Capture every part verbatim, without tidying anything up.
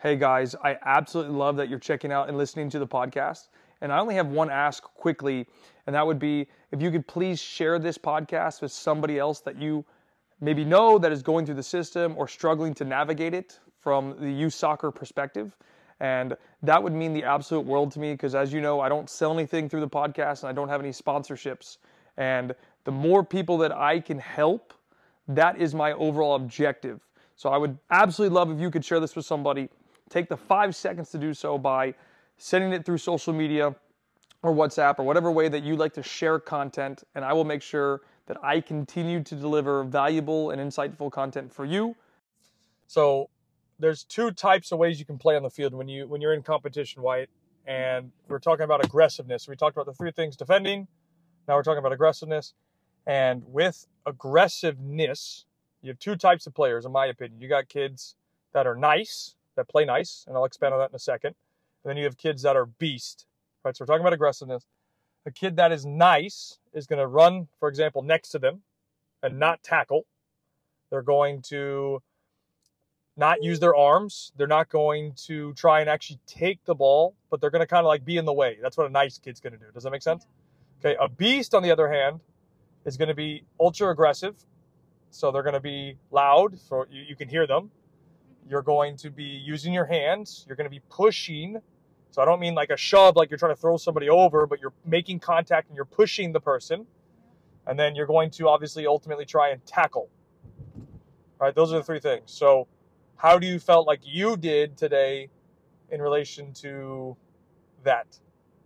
Hey guys, I absolutely love that you're checking out and listening to the podcast. And I only have one ask quickly, and that would be if you could please share this podcast with somebody else that you maybe know that is going through the system or struggling to navigate it from the youth soccer perspective. And that would mean the absolute world to me because, as you know, I don't sell anything through the podcast and I don't have any sponsorships. And the more people that I can help, that is my overall objective. So I would absolutely love if you could share this with somebody. Take the five seconds to do so by sending it through social media or WhatsApp or whatever way that you like to share content, and I will make sure that I continue to deliver valuable and insightful content for you. So there's two types of ways you can play on the field when you when you're in competition, Wyatt. And we're talking about aggressiveness. We talked about the three things: defending. Now we're talking about aggressiveness. And with aggressiveness, you have two types of players, in my opinion. You got kids that are nice, that play nice, and I'll expand on that in a second. And then you have kids that are beast, right? So we're talking about aggressiveness. A kid that is nice is going to run, for example, next to them and not tackle. They're going to not use their arms. They're not going to try and actually take the ball, but they're going to kind of like be in the way. That's what a nice kid's going to do. Does that make sense? Okay, a beast, on the other hand, is going to be ultra aggressive. So they're going to be loud, so you, you can hear them. You're going to be using your hands. You're going to be pushing. So I don't mean like a shove, like you're trying to throw somebody over, but you're making contact and you're pushing the person. And then you're going to obviously ultimately try and tackle. All right, those are the three things. So how do you felt like you did today in relation to that?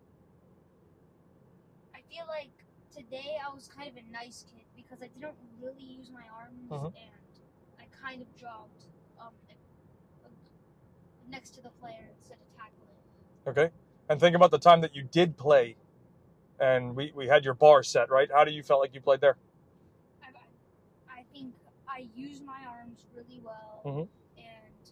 I feel like today I was kind of a nice kid because I didn't really use my arms Mhm. and I kind of jogged um, next to the player instead of tackling. Okay. And think about the time that you did play and we, we had your bar set, right? How do you felt like you played there? I, I think I used my arms really well Mhm. and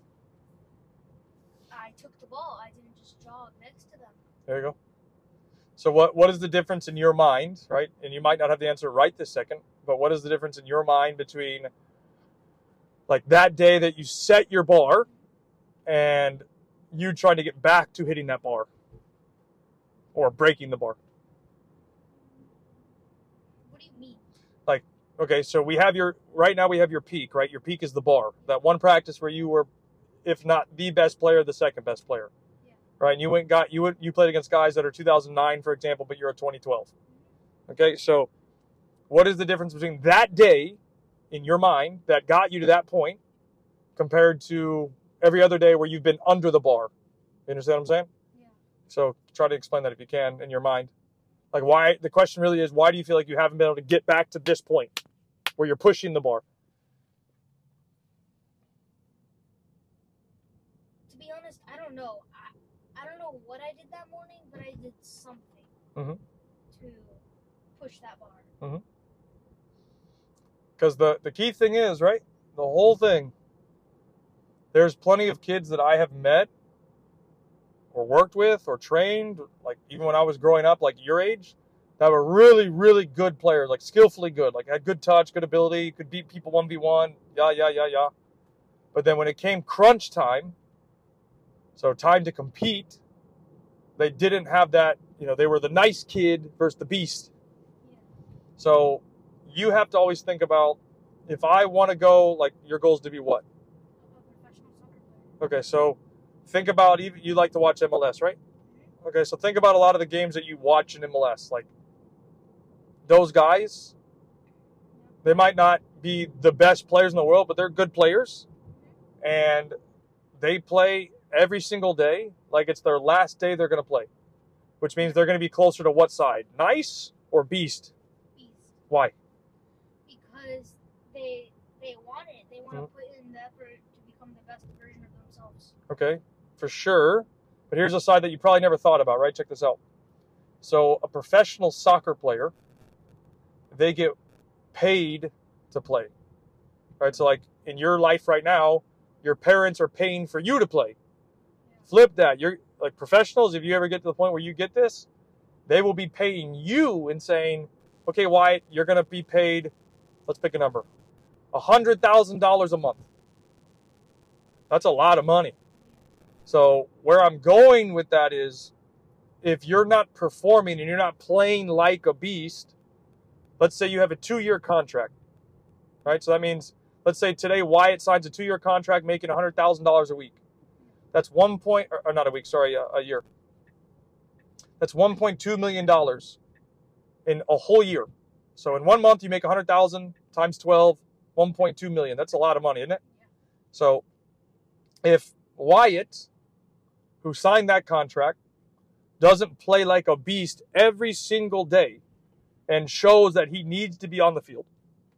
I took the ball. I didn't just jog next to them. There you go. So what, what is the difference in your mind, right? And you might not have the answer right this second, but what is the difference in your mind between like that day that you set your bar and you trying to get back to hitting that bar or breaking the bar? What do you mean? Like, okay, so we have your, right now we have your peak, right? Your peak is the bar. That one practice where you were, if not the best player, the second best player. Right, and you went got you went, you played against guys that are two thousand nine, for example, but you're a twenty twelve. Okay, so what is the difference between that day in your mind that got you to that point compared to every other day where you've been under the bar? You understand what I'm saying? Yeah. So try to explain that if you can in your mind. Like why, the question really is, why do you feel like you haven't been able to get back to this point where you're pushing the bar? To be honest, I don't know. I don't know what I did that morning, but I did something Mm-hmm. to push that bar. Mm-hmm. Because the, the key thing is, right, the whole thing, there's plenty of kids that I have met or worked with or trained, like even when I was growing up, like your age, that were really, really good players, like skillfully good, like had good touch, good ability, could beat people one v one, yeah, yeah, yeah, yeah. But then when it came crunch time, so time to compete, they didn't have that, you know, they were the nice kid versus the beast. Yeah. So you have to always think about, if I want to go, like your goal is to be what? A professional soccer player. Okay, so think about, even you like to watch M L S, right? Mm-hmm. Okay, so think about a lot of the games that you watch in M L S. Like those guys, they might not be the best players in the world, but they're good players. And they play every single day like it's their last day they're going to play, which means they're going to be closer to what side? Nice or beast? Beast. Why? Because they they want it. They want to Mm-hmm. put in the effort to become the best version of themselves. Okay, for sure. But here's a side that you probably never thought about, right? Check this out. So a professional soccer player, they get paid to play, right? So like in your life right now, your parents are paying for you to play. Yeah. Flip that. You're like professionals. If you ever get to the point where you get this, they will be paying you and saying, okay, Wyatt, you're going to be paid, let's pick a number, one hundred thousand dollars a month. That's a lot of money. So where I'm going with that is, if you're not performing and you're not playing like a beast, let's say you have a two-year contract, right? So that means, let's say today Wyatt signs a two-year contract making one hundred thousand dollars a week. That's one point, or, or not a week, sorry, a, a year. That's one point two million dollars in a whole year. So in one month you make one hundred thousand dollars times twelve, one point two million dollars. That's a lot of money, isn't it? So if Wyatt, who signed that contract, doesn't play like a beast every single day and shows that he needs to be on the field,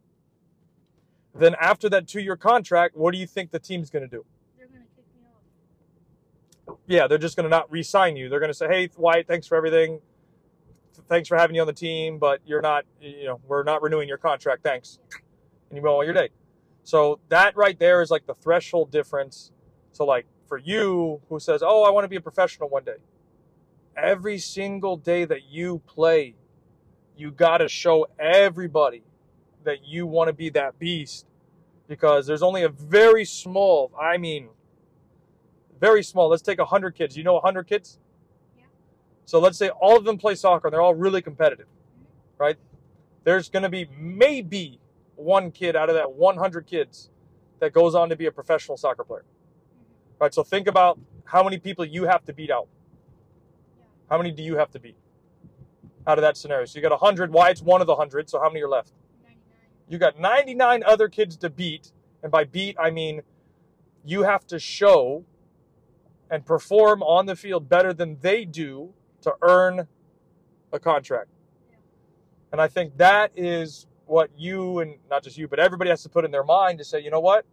then after that two-year contract, what do you think the team's going to do? They're going to kick me off. Yeah, they're just going to not re-sign you. They're going to say, hey, Wyatt, thanks for everything. Thanks for having you on the team, but you're not, you know, we're not renewing your contract. Thanks. And you go all your day. So that right there is like the threshold difference. So like for you who says, oh, I want to be a professional one day. Every single day that you play, you got to show everybody that you want to be that beast, because there's only a very small, I mean, very small. Let's take one hundred kids. You know one hundred kids? Yeah. So let's say all of them play soccer and they're all really competitive, mm-hmm. right? There's going to be maybe one kid out of that one hundred kids that goes on to be a professional soccer player, mm-hmm. right? So think about how many people you have to beat out. Yeah. How many do you have to beat out of that scenario? So you got one hundred. Why? It's one of the one hundred. So how many are left? ninety-nine. You got ninety-nine other kids to beat. And by beat, I mean you have to show and perform on the field better than they do to earn a contract. Yeah. And I think that is what you, and not just you, but everybody has to put in their mind to say, you know what?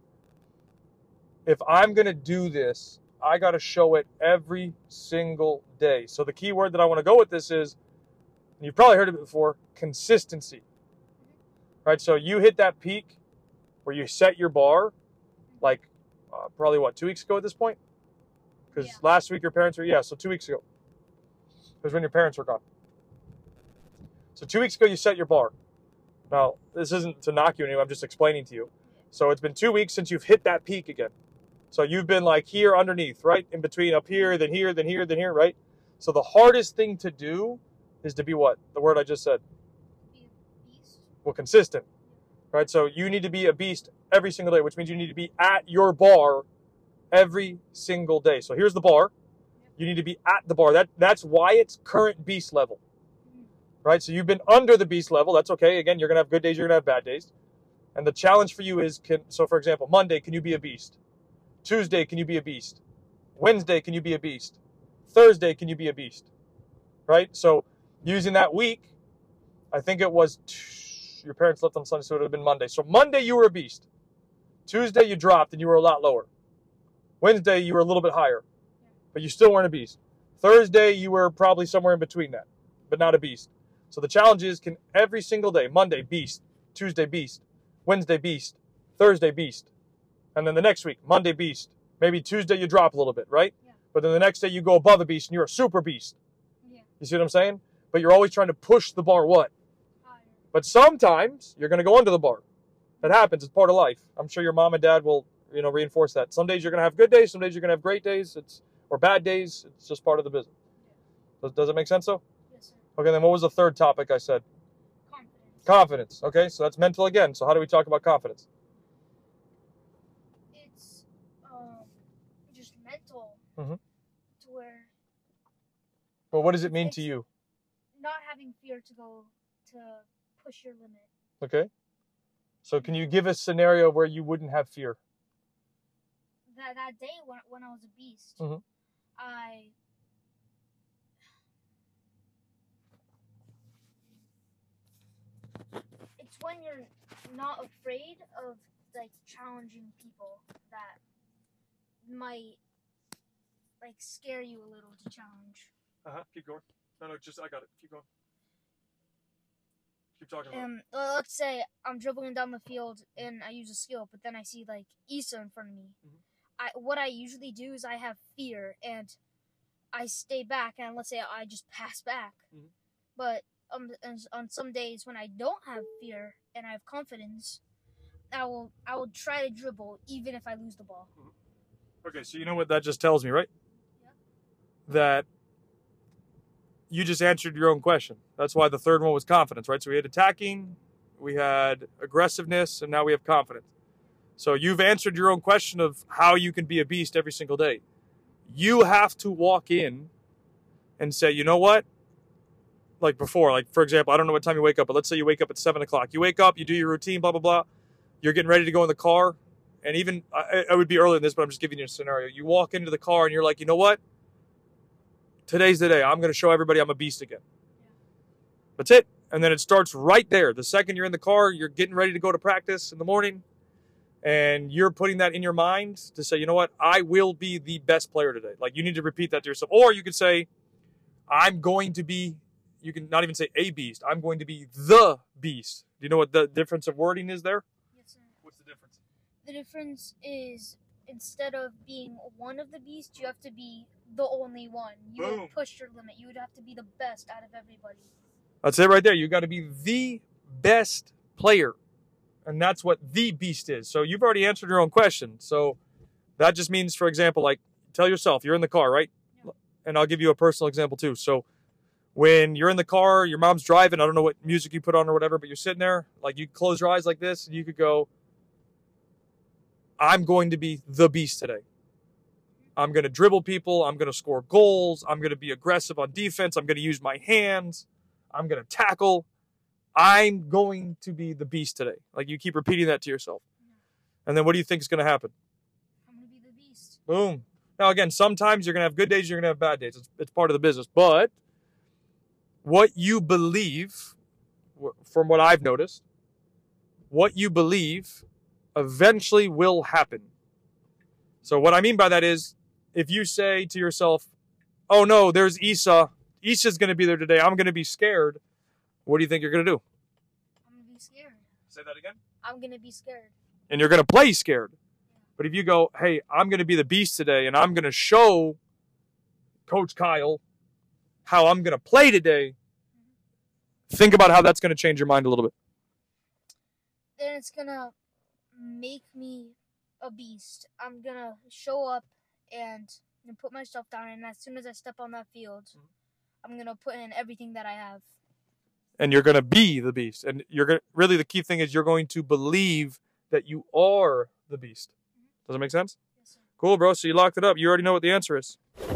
If I'm going to do this, I got to show it every single day. So the key word that I want to go with this is, and you've probably heard of it before, consistency. Right? So you hit that peak where you set your bar, like uh, probably what, two weeks ago at this point? Because yeah. last week your parents were, yeah, so two weeks ago. It was when your parents were gone. So two weeks ago you set your bar. Now, this isn't to knock you anyway, I'm just explaining to you. So it's been two weeks since you've hit that peak again. So you've been like here underneath, right? In between, up here, then here, then here, then here, right? So the hardest thing to do is to be what? The word I just said. Be a beast. Well, consistent, right? So you need to be a beast every single day, which means you need to be at your bar every single day. So here's the bar. You need to be at the bar. That That's why it's current beast level, right? So you've been under the beast level. That's okay. Again, you're going to have good days. You're going to have bad days. And the challenge for you is, can, so for example, Monday, can you be a beast? Tuesday, can you be a beast? Wednesday, can you be a beast? Thursday, can you be a beast? Right? So using that week, I think it was, your parents left on Sunday, so it would have been Monday. So Monday, you were a beast. Tuesday, you dropped and you were a lot lower. Wednesday, you were a little bit higher, but you still weren't a beast. Thursday, you were probably somewhere in between that, but not a beast. So the challenge is, can every single day, Monday, beast, Tuesday, beast, Wednesday, beast, Thursday, beast. And then the next week, Monday, beast. Maybe Tuesday, you drop a little bit, right? Yeah. But then the next day, you go above a beast and you're a super beast. Yeah. You see what I'm saying? But you're always trying to push the bar what? Higher. But sometimes you're going to go under the bar. That happens. It's part of life. I'm sure your mom and dad will, you know, reinforce that. Some days you're going to have good days. Some days you're going to have great days. It's or bad days. It's just part of the business. Yeah. Does, does it make sense, though? Yes, sir. Okay, then what was the third topic I said? Confidence. Confidence. Okay, so that's mental again. So how do we talk about confidence? It's um, just mental Mm-hmm. to where Well, what does it mean it's to you? not having fear to go to push your limit. Okay. So can you give a scenario where you wouldn't have fear? That that day when when I was a beast, Mm-hmm. I it's when you're not afraid of like challenging people that might like scare you a little to challenge. Uh-huh. Keep going. No, no, just, I got it. Keep going. Keep talking about it. Um, uh, let's say I'm dribbling down the field and I use a skill, but then I see like Issa in front of me. Mhm. I what I usually do is I have fear and I stay back, and let's say I just pass back. Mhm. But um, and on some days when I don't have fear and I have confidence, I will I will try to dribble even if I lose the ball. Okay, so you know what that just tells me, right? that you just answered your own question. That's why the third one was confidence, right? So we had attacking, we had aggressiveness, and now we have confidence. So you've answered your own question of how you can be a beast every single day. You have to walk in and say, you know what? Like before, like for example, I don't know what time you wake up, but let's say you wake up at seven o'clock. You wake up, you do your routine, blah, blah, blah. You're getting ready to go in the car. And even, I, I would be earlier than this, but I'm just giving you a scenario. You walk into the car and you're like, you know what? Today's the day. I'm going to show everybody I'm a beast again. That's it. And then it starts right there. The second you're in the car, you're getting ready to go to practice in the morning. And you're putting that in your mind to say, you know what? I will be the best player today. Like you need to repeat that to yourself. Or you could say, I'm going to be, you can not even say a beast. I'm going to be the beast. Do you know what the difference of wording is there? Yes, sir. What's the difference? The difference is instead of being one of the beasts, you have to be the only one. You Boom. would push your limit. You would have to be the best out of everybody. That's it right there. You got to be the best player. And that's what the beast is. So you've already answered your own question. So that just means, for example, like tell yourself, you're in the car, right? Yeah. And I'll give you a personal example too. So when you're in the car, your mom's driving, I don't know what music you put on or whatever, but you're sitting there, like you close your eyes like this and you could go, I'm going to be the beast today. I'm going to dribble people. I'm going to score goals. I'm going to be aggressive on defense. I'm going to use my hands. I'm going to tackle. I'm going to be the beast today. Like you keep repeating that to yourself. And then what do you think is going to happen? I'm going to be the beast. Boom. Now, again, sometimes you're going to have good days. You're going to have bad days. It's, it's part of the business. But what you believe, from what I've noticed, what you believe eventually will happen. So what I mean by that is if you say to yourself, oh no, there's Isa. Isa's going to be there today. I'm going to be scared. What do you think you're going to do? I'm going to be scared. Say that again. I'm going to be scared. And you're going to play scared. But if you go, hey, I'm going to be the beast today and I'm going to show Coach Kyle how I'm going to play today, mm-hmm. think about how that's going to change your mind a little bit. Then it's going to make me a beast. I'm going to show up and put myself down. And as soon as I step on that field, mm-hmm. I'm going to put in everything that I have. And you're going to be the beast. And you're going to, really the key thing is you're going to believe that you are the beast. Does that make sense? Yes, sir. Cool, bro. So you locked it up. You already know what the answer is.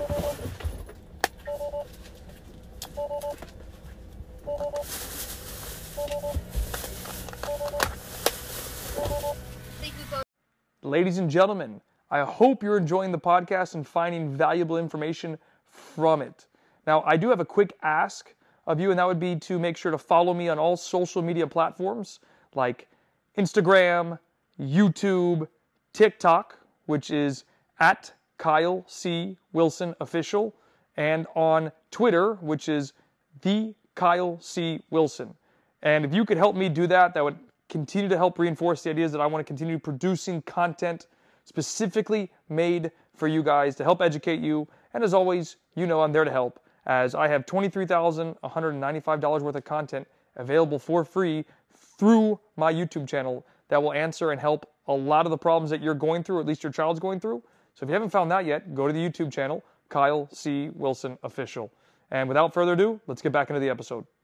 Thank you, Coach. Ladies and gentlemen, I hope you're enjoying the podcast and finding valuable information from it. Now, I do have a quick ask of you, and that would be to make sure to follow me on all social media platforms like Instagram, YouTube, TikTok, which is at Kyle C. Wilson Official, and on Twitter, which is the Kyle C. Wilson. And if you could help me do that, that would continue to help reinforce the ideas that I want to continue producing content specifically made for you guys to help educate you. And as always, you know I'm there to help, as I have twenty-three thousand one hundred ninety-five dollars worth of content available for free through my YouTube channel that will answer and help a lot of the problems that you're going through, or at least your child's going through. So if you haven't found that yet, go to the YouTube channel, Kyle C. Wilson Official. And without further ado, let's get back into the episode.